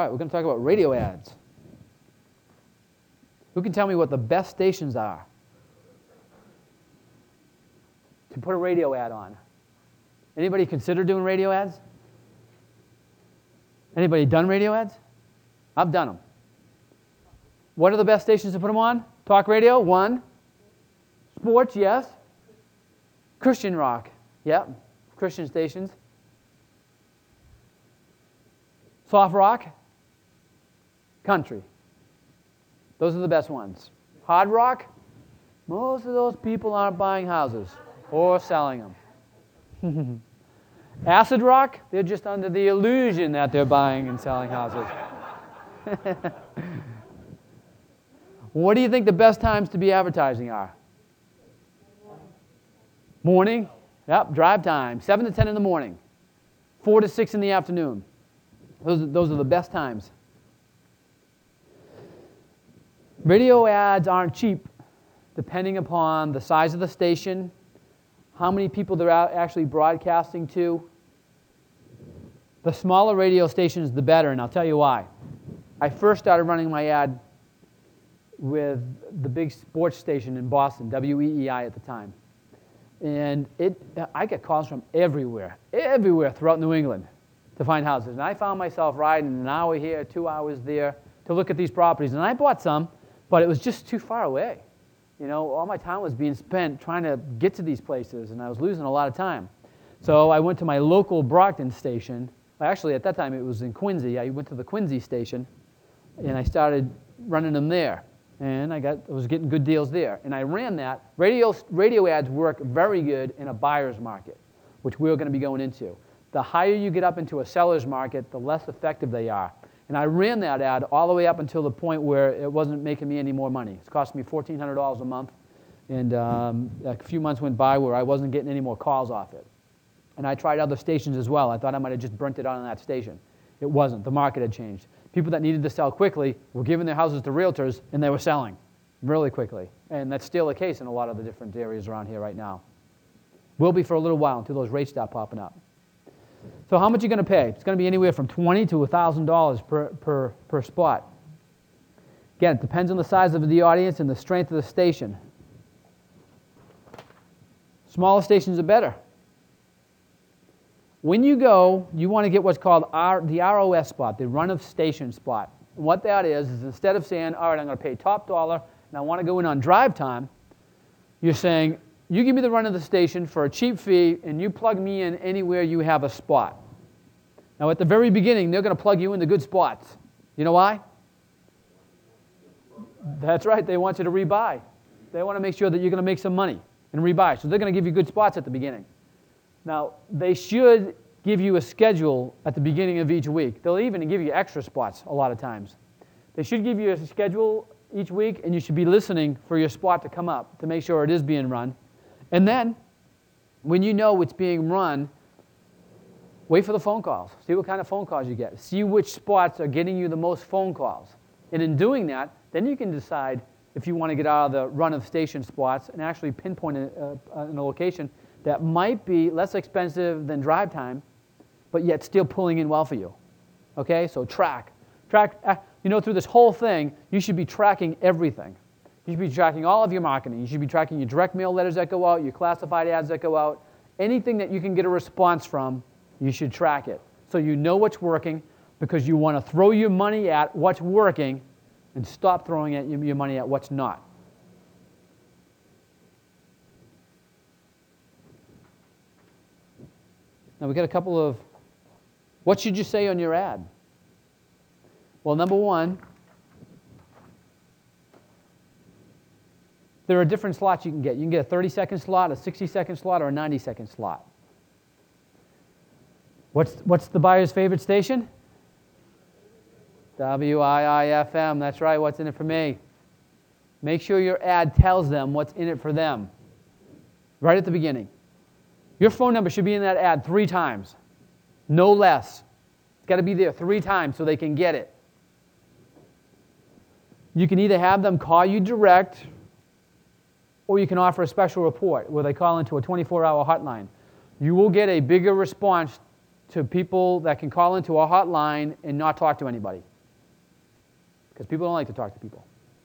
right, we're going to talk about radio ads. Who can tell me what the best stations are to put a radio ad on? Anybody consider doing radio ads? Anybody done radio ads? I've done them. What are the best stations to put them on? Talk radio, one. Sports, yes. Christian rock, yep. Christian stations. Soft rock, country. Those are the best ones. Hard rock, most of those people aren't buying houses or selling them. Acid rock, they're just under the illusion that they're buying and selling houses. What do you think the best times to be advertising are? Morning, yep, drive time, 7 to 10 in the morning, 4 to 6 in the afternoon. Those are the best times. Radio ads aren't cheap, depending upon the size of the station, how many people they're actually broadcasting to. The smaller radio stations, the better, and I'll tell you why. I first started running my ad with the big sports station in Boston, WEEI at the time. And I get calls from everywhere throughout New England to find houses. And I found myself riding an hour here, 2 hours there to look at these properties. And I bought some, but it was just too far away. You know, all my time was being spent trying to get to these places, and I was losing a lot of time. So I went to my local Brockton station. Actually, at that time, it was in Quincy. I went to the Quincy station, and I started running them there. And I was getting good deals there. And I ran that. Radio ads work very good in a buyer's market, which we're going to be going into. The higher you get up into a seller's market, the less effective they are. And I ran that ad all the way up until the point where it wasn't making me any more money. It's cost me $1,400 a month. And a few months went by where I wasn't getting any more calls off it. And I tried other stations as well. I thought I might have just burnt it out on that station. It wasn't. The market had changed. People that needed to sell quickly were giving their houses to realtors, and they were selling really quickly. And that's still the case in a lot of the different areas around here right now. Will be for a little while until those rates start popping up. So how much are you going to pay? It's going to be anywhere from $20 to $1,000 per spot. Again, it depends on the size of the audience and the strength of the station. Smaller stations are better. When you go, you want to get what's called the ROS spot, the run of station spot. And what that is instead of saying, all right, I'm going to pay top dollar and I want to go in on drive time, you're saying, you give me the run of the station for a cheap fee and you plug me in anywhere you have a spot. Now at the very beginning, they're going to plug you in the good spots. You know why? That's right, they want you to rebuy. They want to make sure that you're going to make some money and rebuy. So they're going to give you good spots at the beginning. Now, they should give you a schedule at the beginning of each week. They'll even give you extra spots a lot of times. They should give you a schedule each week, and you should be listening for your spot to come up to make sure it is being run. And then, when you know it's being run, wait for the phone calls. See what kind of phone calls you get. See which spots are getting you the most phone calls. And in doing that, then you can decide if you want to get out of the run of station spots and actually pinpoint in a location that might be less expensive than drive time, but yet still pulling in well for you. Okay, so track. Through this whole thing, you should be tracking everything. You should be tracking all of your marketing. You should be tracking your direct mail letters that go out, your classified ads that go out. Anything that you can get a response from, you should track it. So you know what's working, because you want to throw your money at what's working and stop throwing your money at what's not. Now we got a couple of, what should you say on your ad? Well, number one, there are different slots you can get. You can get a 30-second slot, a 60-second slot, or a 90-second slot. What's the buyer's favorite station? WIIFM, that's right, what's in it for me? Make sure your ad tells them what's in it for them right at the beginning. Your phone number should be in that ad 3 times, no less. It's got to be there 3 times so they can get it. You can either have them call you direct, or you can offer a special report where they call into a 24-hour hotline. You will get a bigger response to people that can call into a hotline and not talk to anybody. because people don't like to talk to people.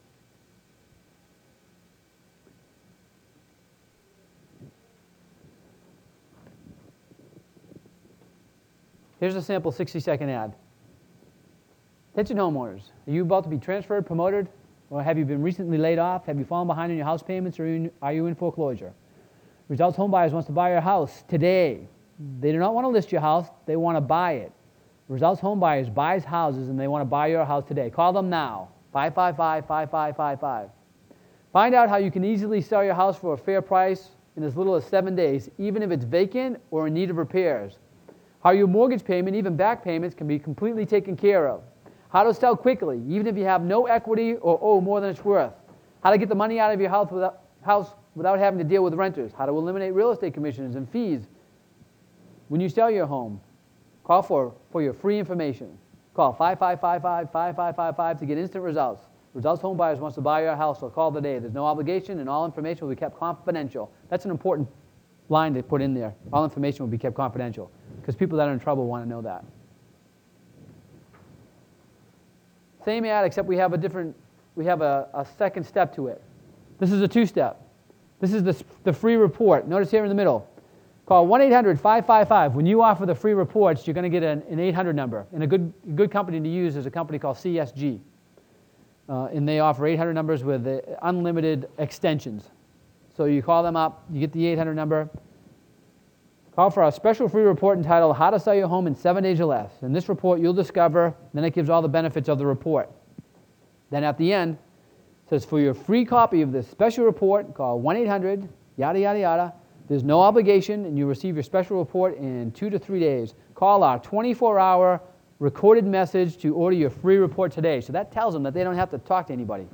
Here's a sample 60-second ad. Attention homeowners. Are you about to be transferred, promoted, or have you been recently laid off? Have you fallen behind on your house payments, or are you in foreclosure? Results Home Buyers wants to buy your house today. They do not want to list your house. They want to buy it. Results Home Buyers buys houses, and they want to buy your house today. Call them now, 555-5555. Find out how you can easily sell your house for a fair price in as little as 7 days, even if it's vacant or in need of repairs. How your mortgage payment, even back payments, can be completely taken care of. How to sell quickly, even if you have no equity or owe more than it's worth. How to get the money out of your house without having to deal with renters. How to eliminate real estate commissions and fees when you sell your home. Call for your free information. Call 555-5555 to get instant results. Results Home Buyers wants to buy your house, so call today. There's no obligation, and all information will be kept confidential. That's an important line to put in there. All information will be kept confidential, because people that are in trouble want to know that. Same ad, except we have a second step to it. This is a two-step. This is the free report. Notice here in the middle. Call 1-800-555. When you offer the free reports, you're going to get an 800 number. And a good company to use is a company called CSG. And they offer 800 numbers with unlimited extensions. So you call them up, you get the 800 number. Call for a special free report entitled How to Sell Your Home in 7 Days or Less. In this report, you'll discover, then it gives all the benefits of the report. Then at the end, it says, for your free copy of this special report, call 1-800, yada, yada, yada. There's no obligation, and you receive your special report in 2 to 3 days. Call our 24-hour recorded message to order your free report today. So that tells them that they don't have to talk to anybody.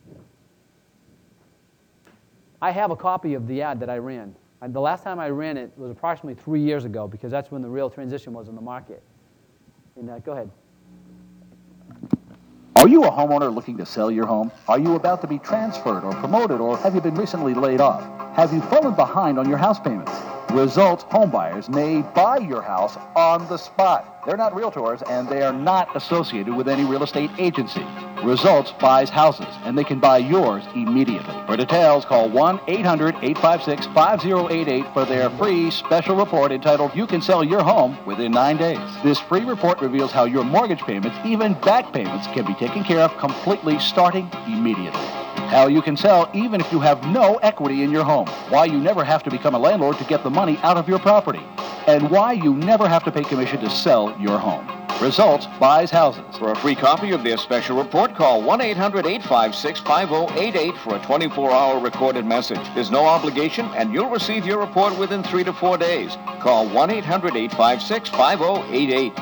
I have a copy of the ad that I ran. The last time I ran it was approximately 3 years ago, because that's when the real transition was in the market. And go ahead. Are you a homeowner looking to sell your home? Are you about to be transferred or promoted, or have you been recently laid off? Have you fallen behind on your house payments? Results Home Buyers may buy your house on the spot. They're not realtors, and they are not associated with any real estate agency. Results buys houses, and they can buy yours immediately. For details, call 1-800-856-5088 for their free special report entitled You Can Sell Your Home Within 9 Days. This free report reveals how your mortgage payments, even back payments, can be taken care of completely starting immediately. How you can sell even if you have no equity in your home. Why you never have to become a landlord to get the money out of your property. And why you never have to pay commission to sell your home. Results buys houses. For a free copy of their special report, call 1-800-856-5088 for a 24-hour recorded message. There's no obligation, and you'll receive your report within 3 to 4 days. Call 1-800-856-5088.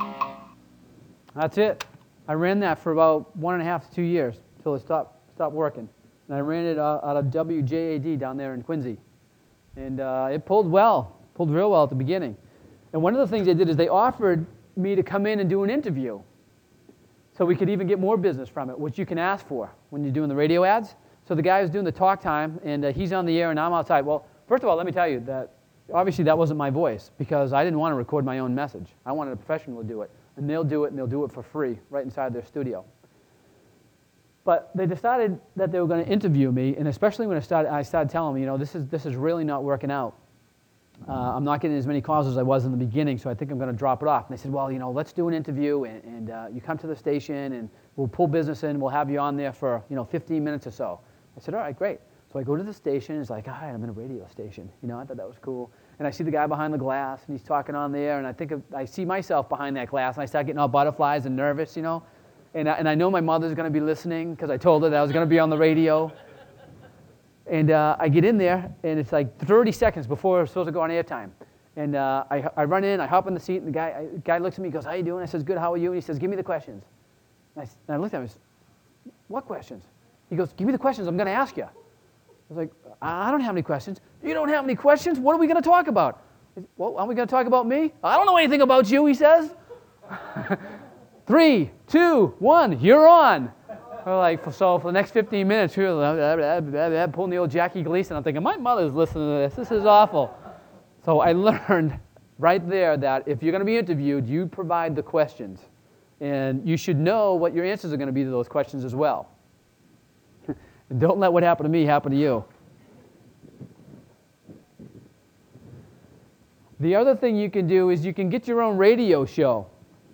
That's it. I ran that for about 1.5 to 2 years until it stopped working. And I ran it out of WJAD down there in Quincy. And it pulled real well at the beginning. And one of the things they did is they offered me to come in and do an interview so we could even get more business from it, which you can ask for when you're doing the radio ads. So the guy was doing the talk time, and he's on the air, and I'm outside. Well, first of all, let me tell you that obviously that wasn't my voice, because I didn't want to record my own message. I wanted a professional to do it. And they'll do it for free right inside their studio. But they decided that they were going to interview me, and especially when I started telling them, this is really not working out. I'm not getting as many calls as I was in the beginning, so I think I'm going to drop it off. And they said, well, let's do an interview, and you come to the station, and we'll pull business in. We'll have you on there for 15 minutes or so. I said, all right, great. So I go to the station. It's like, all right, I'm in a radio station. I thought that was cool. And I see the guy behind the glass, and he's talking on there, and I see myself behind that glass, and I start getting all butterflies and nervous, And I know my mother's going to be listening, because I told her that I was going to be on the radio. And I get in there, and it's like 30 seconds before we're supposed to go on airtime. And I run in, I hop in the seat, and the guy looks at me, he goes, how you doing? I says, good, how are you? And he says, give me the questions. And I looked at him, I said, what questions? He goes, give me the questions I'm going to ask you. I was like, I don't have any questions. You don't have any questions? What are we going to talk about? Well, are we going to talk about me? I don't know anything about you, he says. 3, 2, 1, you're on. So for the next 15 minutes, pulling the old Jackie Gleason. I'm thinking, my mother's listening to this. This is awful. So I learned right there that if you're going to be interviewed, you provide the questions. And you should know what your answers are going to be to those questions as well. And don't let what happened to me happen to you. The other thing you can do is you can get your own radio show.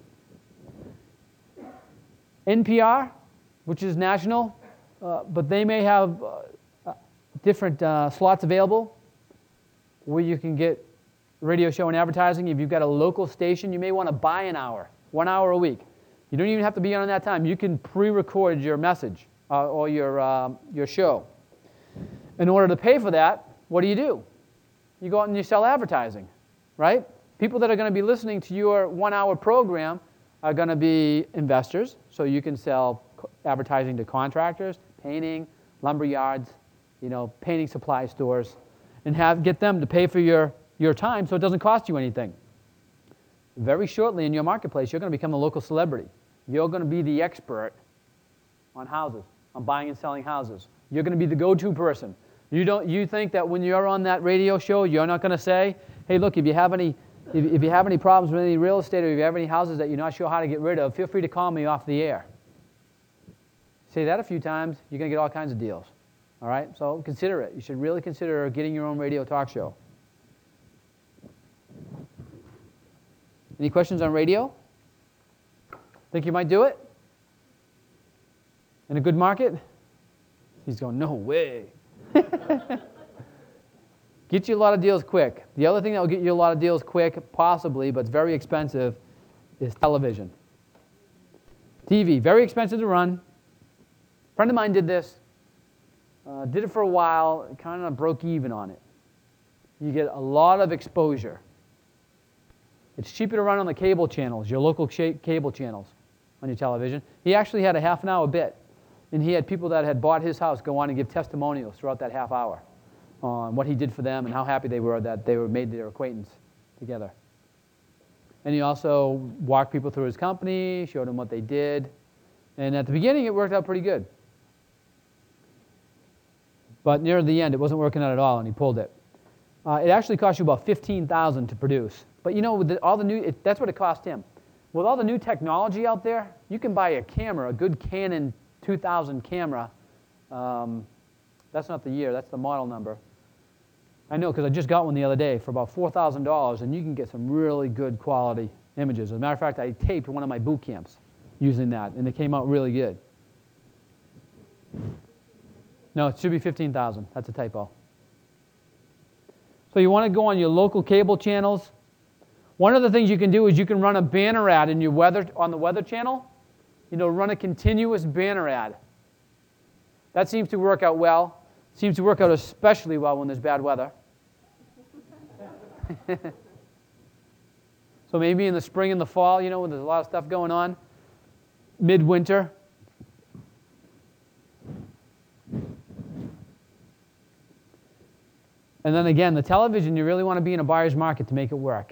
NPR, which is national, but they may have different slots available where you can get radio show and advertising. If you've got a local station, you may want to buy an hour, 1 hour a week. You don't even have to be on that time. You can pre-record your message or your show. In order to pay for that, what do? You go out and you sell advertising, right? People that are going to be listening to your 1 hour program are going to be investors, so you can sell advertising to contractors, painting, lumber yards, painting supply stores, and get them to pay for your time so it doesn't cost you anything. Very shortly in your marketplace, you're going to become a local celebrity. You're going to be the expert on houses, on buying and selling houses. You're going to be the go-to person. You think that when you're on that radio show, you're not going to say, hey, look, if you have any problems with any real estate, or if you have any houses that you're not sure how to get rid of, feel free to call me off the air. Say that a few times, you're going to get all kinds of deals. All right? So consider it. You should really consider getting your own radio talk show. Any questions on radio? Think you might do it? In a good market? He's going, no way. Get you a lot of deals quick. The other thing that will get you a lot of deals quick, possibly, but it's very expensive, is television. TV, very expensive to run. A friend of mine did this. Did it for a while, kind of broke even on it. You get a lot of exposure. It's cheaper to run on the cable channels, your local cable channels on your television. He actually had a half an hour bit, and he had people that had bought his house go on and give testimonials throughout that half hour on what he did for them and how happy they were that they were made their acquaintance together. And he also walked people through his company, showed them what they did, and at the beginning it worked out pretty good. But near the end, it wasn't working out at all, and he pulled it. It actually cost you about $15,000 to produce. But with all the new, that's what it cost him. With all the new technology out there, you can buy a camera, a good Canon 2000 camera. That's not the year, that's the model number. I know, because I just got one the other day for about $4,000, and you can get some really good quality images. As a matter of fact, I taped one of my boot camps using that, and it came out really good. No, it should be $15,000. That's a typo. So you want to go on your local cable channels. One of the things you can do is you can run a banner ad in your on the Weather Channel. Run a continuous banner ad. That seems to work out well. Seems to work out especially well when there's bad weather. So maybe in the spring and the fall, when there's a lot of stuff going on, midwinter. And then again, the television, you really want to be in a buyer's market to make it work.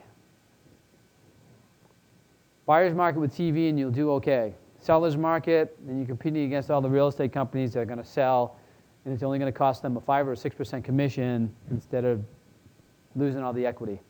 Buyer's market with TV and you'll do okay. Seller's market, and you're competing against all the real estate companies that are going to sell, and it's only going to cost them a 5 or 6% commission instead of losing all the equity.